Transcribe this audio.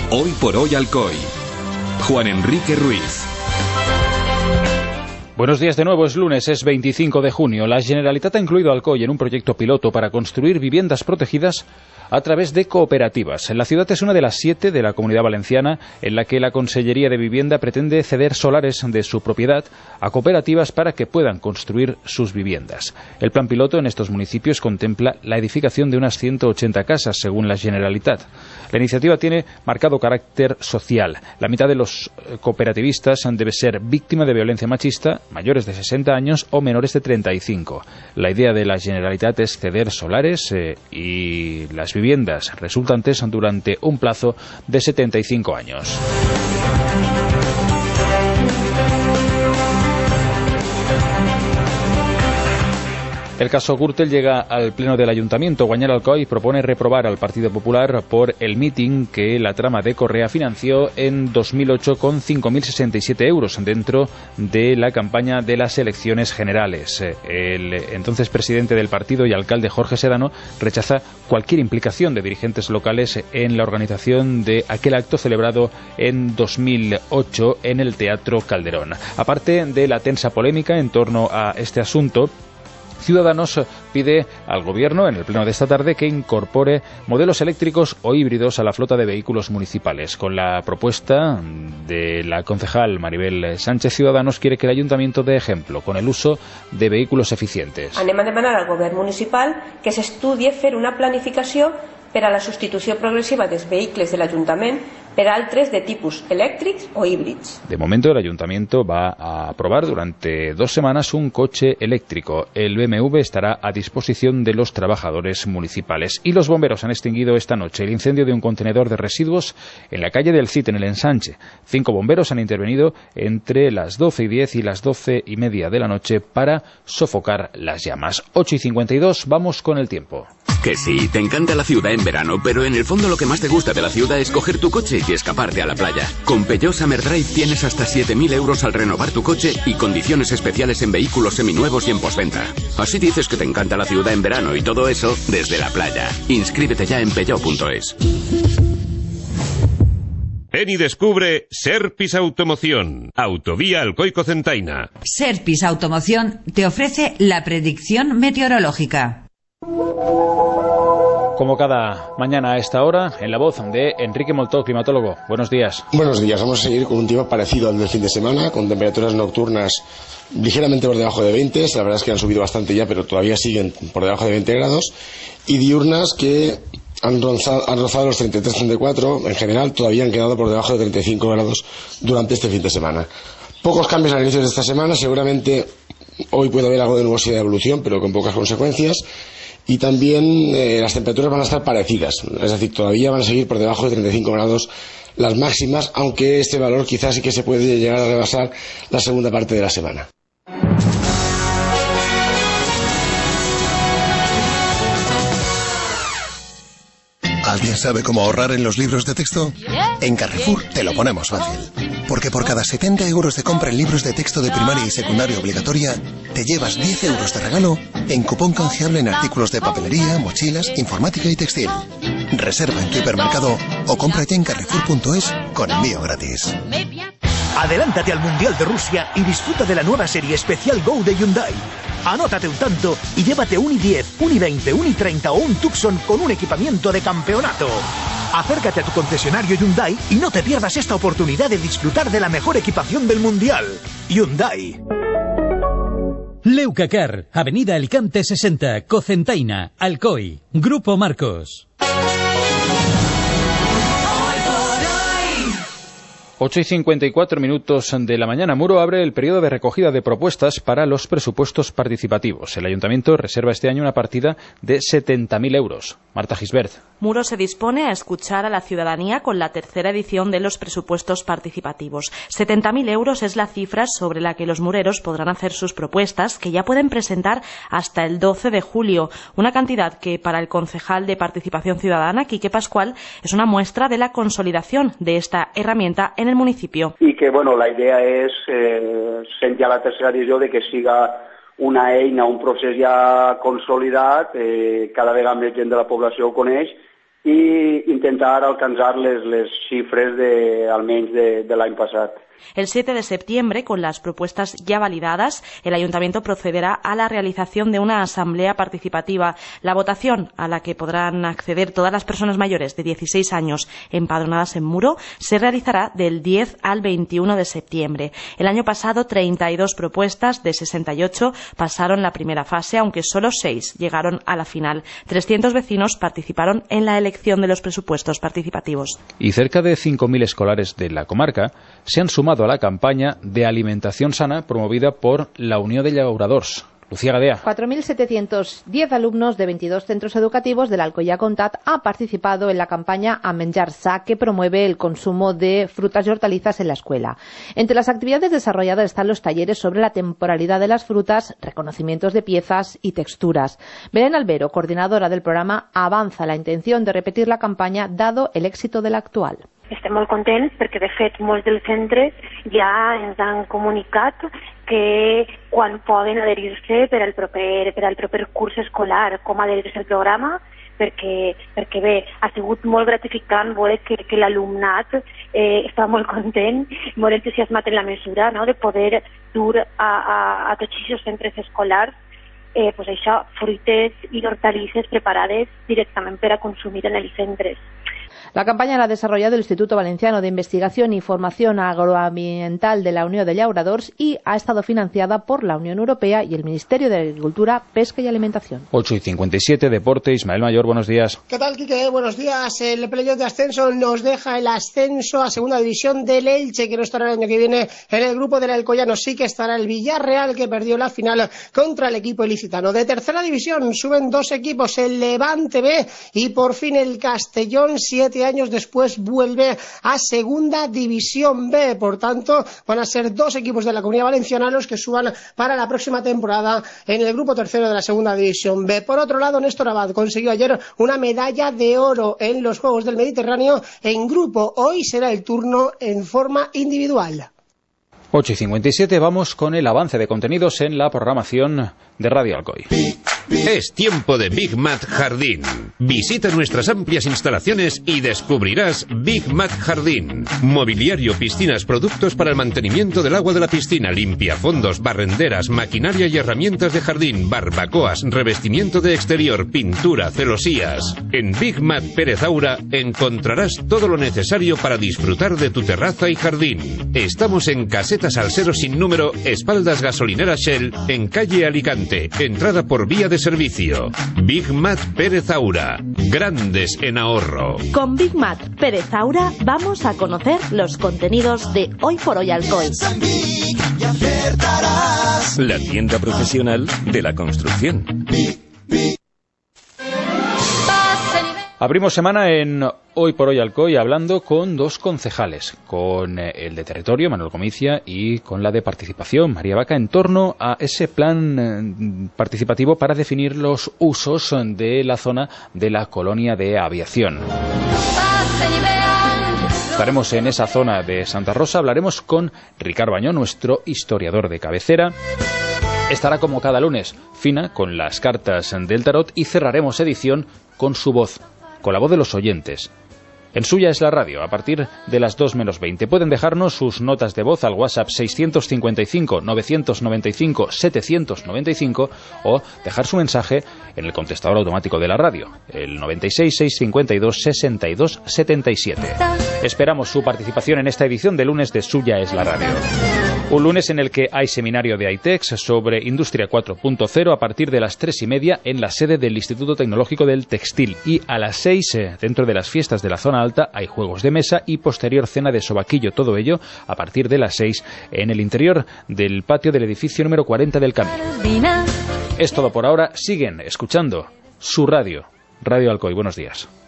Hoy por hoy Alcoy. Juan Enrique Ruiz. Buenos días de nuevo, es lunes, es 25 de junio. La Generalitat ha incluido Alcoy en un proyecto piloto para construir viviendas protegidas a través de cooperativas. La ciudad es una de las 7 de la Comunidad Valenciana en la que la Consellería de Vivienda pretende ceder solares de su propiedad a cooperativas para que puedan construir sus viviendas. El plan piloto en estos municipios contempla la edificación de unas 180 casas, según la Generalitat. La iniciativa tiene marcado carácter social. La mitad de los cooperativistas debe ser víctima de violencia machista, mayores de 60 años o menores de 35. La idea de la Generalitat es ceder solares y las viviendas resultantes durante un plazo de 75 años. El caso Gürtel llega al pleno del Ayuntamiento. Guanyar Alcoy propone reprobar al Partido Popular por el míting que la trama de Correa financió en 2008 con 5.067 euros dentro de la campaña de las elecciones generales. El entonces presidente del partido y alcalde Jorge Sedano rechaza cualquier implicación de dirigentes locales en la organización de aquel acto celebrado en 2008 en el Teatro Calderón. Aparte de la tensa polémica en torno a este asunto, Ciudadanos pide al Gobierno, en el pleno de esta tarde, que incorpore modelos eléctricos o híbridos a la flota de vehículos municipales. Con la propuesta de la concejal Maribel Sánchez, Ciudadanos quiere que el Ayuntamiento dé ejemplo con el uso de vehículos eficientes. Anem a demanar al Govern municipal que s'estudie fer una planificació per a la substitució progressiva dels vehicles de l'Ajuntament per altres de tipus elèctrics o híbrids. De momento, el Ayuntamiento va a aprobar durante 2 semanas un coche eléctrico. El BMW estará a disposición de los trabajadores municipales. Y los bomberos han extinguido esta noche el incendio de un contenedor de residuos en la calle del Cid, en el Ensanche. 5 bomberos han intervenido entre las 12:10 y las 12:30 de la noche para sofocar las llamas. 8:52, vamos con el tiempo. Que sí, te encanta la ciudad en verano, pero en el fondo lo que más te gusta de la ciudad es coger tu coche y escaparte a la playa. Con Peugeot Summer Drive tienes hasta 7.000 euros al renovar tu coche y condiciones especiales en vehículos seminuevos y en postventa. Así dices que te encanta la ciudad en verano y todo eso desde la playa. Inscríbete ya en peugeot.es. Ven y descubre Serpis Automoción, Autovía Alcoy-Cocentaina. Serpis Automoción te ofrece la predicción meteorológica. Como cada mañana a esta hora, en la voz de Enrique Moltó, climatólogo. Buenos días. Buenos días. Vamos a seguir con un tiempo parecido al del fin de semana, con temperaturas nocturnas ligeramente por debajo de 20. La verdad es que han subido bastante ya, pero todavía siguen por debajo de 20 grados. Y diurnas que han rozado los 33-34. En general, todavía han quedado por debajo de 35 grados durante este fin de semana. Pocos cambios al inicio de esta semana. Seguramente hoy puede haber algo de nubosidad de evolución, pero con pocas consecuencias. Y también las temperaturas van a estar parecidas, es decir, todavía van a seguir por debajo de 35 grados las máximas, aunque este valor quizás sí que se puede llegar a rebasar la segunda parte de la semana. ¿Alguien sabe cómo ahorrar en los libros de texto? En Carrefour te lo ponemos fácil. Porque por cada 70 euros de compra en libros de texto de primaria y secundaria obligatoria, te llevas 10 euros de regalo en cupón canjeable en artículos de papelería, mochilas, informática y textil. Reserva en tu hipermercado o compra ya en Carrefour.es con envío gratis. Adelántate al Mundial de Rusia y disfruta de la nueva serie especial Go de Hyundai. Anótate un tanto y llévate un i10, un i20, un i30 o un Tucson con un equipamiento de campeonato. Acércate a tu concesionario Hyundai y no te pierdas esta oportunidad de disfrutar de la mejor equipación del Mundial. Hyundai. Leucacar, Avenida Alicante 60, Cocentaina, Alcoy, Grupo Marcos. 8:54 de la mañana. Muro abre el periodo de recogida de propuestas para los presupuestos participativos. El Ayuntamiento reserva este año una partida de 70.000 euros. Marta Gisbert. Muro se dispone a escuchar a la ciudadanía con la tercera edición de los presupuestos participativos. 70.000 euros es la cifra sobre la que los mureros podrán hacer sus propuestas, que ya pueden presentar hasta el 12 de julio. Una cantidad que para el concejal de Participación Ciudadana, Quique Pascual, es una muestra de la consolidación de esta herramienta en el municipio. I que, bueno, la idea és, sent ja la tercera edició, de que siga una eina, un procés ja consolidat, cada vegada més gent de la població ho coneix, i intentar alcançar les xifres almenys de l'any passat. El 7 de septiembre, con las propuestas ya validadas, el Ayuntamiento procederá a la realización de una asamblea participativa. La votación, a la que podrán acceder todas las personas mayores de 16 años empadronadas en Muro, se realizará del 10 al 21 de septiembre. El año pasado, 32 propuestas de 68 pasaron la primera fase, aunque solo 6 llegaron a la final. 300 vecinos participaron en la elección de los presupuestos participativos. Y cerca de 5.000 escolares de la comarca se han sumado a la campaña de alimentación sana promovida por la Unió de Llauradors. Lucía Gadea. 4.710 alumnos de 22 centros educativos del Alcoyà Comtat han participado en la campaña A Menjar Sa, que promueve el consumo de frutas y hortalizas en la escuela. Entre las actividades desarrolladas están los talleres sobre la temporalidad de las frutas, reconocimientos de piezas y texturas. Belén Albero, coordinadora del programa, avanza la intención de repetir la campaña dado el éxito de la actual. Estem molt contents perquè, de fet, molts dels centres ja ens han comunicat que quan poden adherir-se per al proper curs escolar, com adherir-se al programa, perquè bé, ha sigut molt gratificant veure que l'alumnat està molt content, molt entusiasmat en la mesura, no?, de poder dur a tots aquests centres escolars pues això, fruites i hortalisses preparades directament per a consumir en els centres. La campaña la ha desarrollado el Instituto Valenciano de Investigación y Formación Agroambiental de la Unió de Llauradors y ha estado financiada por la Unión Europea y el Ministerio de Agricultura, Pesca y Alimentación. 8:57, Deporte. Ismael Mayor, buenos días. ¿Qué tal, Quique? Buenos días. El playoff de ascenso nos deja el ascenso a segunda división del Elche, que no estará el año que viene en el grupo del Alcoyano. Sí que estará el Villarreal, que perdió la final contra el equipo ilicitano. De tercera división suben 2 equipos, el Levante B y por fin el Castellón, 7 años después vuelve a segunda división B. Por tanto, van a ser 2 equipos de la Comunidad Valenciana los que suban para la próxima temporada en el grupo tercero de la segunda división B. Por otro lado, Néstor Abad consiguió ayer una medalla de oro en los Juegos del Mediterráneo en grupo. Hoy será el turno en forma individual. 8:57, vamos con el avance de contenidos en la programación de Radio Alcoy. Es tiempo de Big Mat Jardín. Visita nuestras amplias instalaciones y descubrirás Big Mat Jardín. Mobiliario, piscinas, productos para el mantenimiento del agua de la piscina, limpiafondos, barrenderas, maquinaria y herramientas de jardín, barbacoas, revestimiento de exterior, pintura, celosías. En Big Mat Pérez Aura encontrarás todo lo necesario para disfrutar de tu terraza y jardín. Estamos en Casetas Salsero sin número, espaldas gasolinera Shell, en calle Alicante, entrada por vía de servicio. Big Mat Pérez Aura, grandes en ahorro. Con Big Mat Pérez Aura vamos a conocer los contenidos de Hoy por Hoy Alcoy. La tienda profesional de la construcción. Abrimos semana en Hoy por Hoy Alcoy hablando con 2 concejales, con el de territorio, Manuel Gomicia, y con la de participación, María Vaca, en torno a ese plan participativo para definir los usos de la zona de la colonia de aviación. Estaremos en esa zona de Santa Rosa, hablaremos con Ricardo Bañón, nuestro historiador de cabecera. Estará como cada lunes Fina con las cartas del tarot y cerraremos edición con su voz, con la voz de los oyentes. En Suya es la radio, a partir de las 2 menos 20. Pueden dejarnos sus notas de voz al WhatsApp 655-995-795 o dejar su mensaje en el contestador automático de la radio, el 96-652-6277. Esperamos su participación en esta edición de lunes de Suya es la radio. Un lunes en el que hay seminario de AITEX sobre Industria 4.0 a partir de las 3:30 en la sede del Instituto Tecnológico del Textil. Y a las 6, dentro de las fiestas de la zona alta, hay juegos de mesa y posterior cena de sobaquillo. Todo ello a partir de las 6 en el interior del patio del edificio número 40 del Camino. Es todo por ahora. Siguen escuchando su radio, Radio Alcoy. Buenos días.